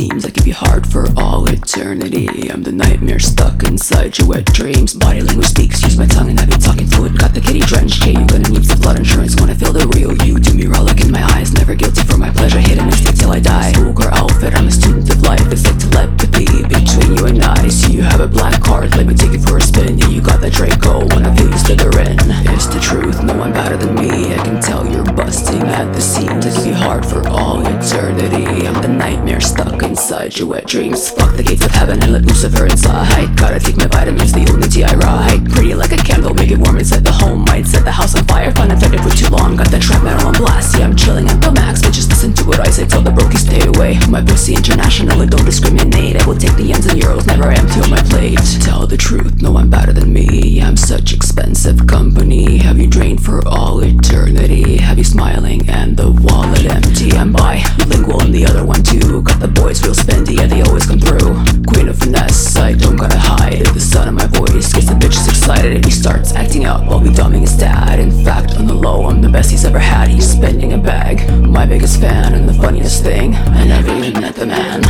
seems like it'd be hard for all eternity. I'm the nightmare stuck inside your wet dreams. Body language speaks, use my tongue and I be talking fluid. Got the kitty drenched, yeah, you gonna need some flood insurance. Wanna feel the real you, do me raw like in my eyes. Never guilty for my pleasure, hidden mistake till I die. Schoolgirl outfit, I'm a student of life. It's like telepathy between you and I. See you have a black heart, let me take it for a spin. Yeah, you got that Draco, wanna feel you slither in. It's the truth, no one better than me. I can tell you're busting at the seams. It could be hard for all eternity. I'm the nightmare stuck inside your wet dreams. Fuck the gates of heaven and let Lucifer inside. Gotta take my vitamins, the only tea I ride. Pretty like a candle, make it warm inside the home. Might set the house on fire, fun infected for too long. Got that trap metal on blast, yeah, I'm chilling at the max. But just listen to what I say, tell the brokies stay away. My pussy international, it don't discriminate. I will take the yens and euros, never empty on my plate. Tell the truth, no one better than me. I'm such expensive company. Have you drained for all eternity? Have you smiling and the wallet empty? I'm bilingual and the other one too. Got the boys real spendy, yeah, they always come through. Queen of finesse, I don't gotta hide. The sound of my voice gets the bitches excited if he starts acting out while we dumbing his dad. In fact, on the low, I'm the best he's ever had. He's spending a bag, my biggest fan and the funniest thing. I never even met the man.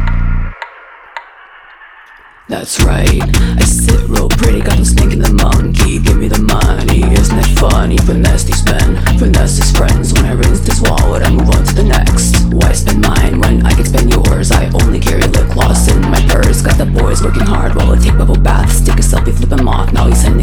That's right, I sit real pretty, got him stinking the monkey. Give me the money, isn't it funny? Finesse these men, finesse his friends. When I rinse this wallet, I move on to the next. Why spend mine when I can spend yours? I only carry lip gloss in my purse. Got the boys working hard while I take bubble baths. Take a selfie, flip him off, now he's sending